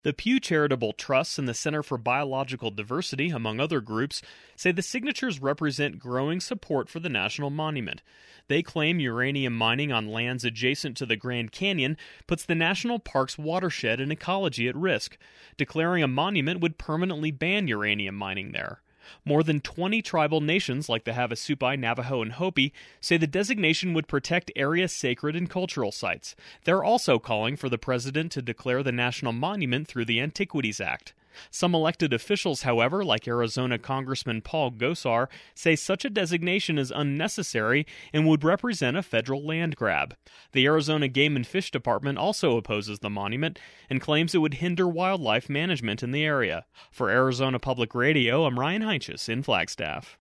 The Pew Charitable Trusts and the Center for Biological Diversity, among other groups, say the signatures represent growing support for the national monument. They claim uranium mining on lands adjacent to the Grand Canyon puts the national park's watershed and ecology at risk. Declaring a monument would permanently ban uranium mining there. More than 20 tribal nations, like the Havasupai, Navajo, and Hopi, say the designation would protect area sacred and cultural sites. They're also calling for the president to declare the national monument through the Antiquities Act. Some elected officials, however, like Arizona Congressman Paul Gosar, say such a designation is unnecessary and would represent a federal land grab. The Arizona Game and Fish Department also opposes the monument and claims it would hinder wildlife management in the area. For Arizona Public Radio, I'm Ryan Heinches in Flagstaff.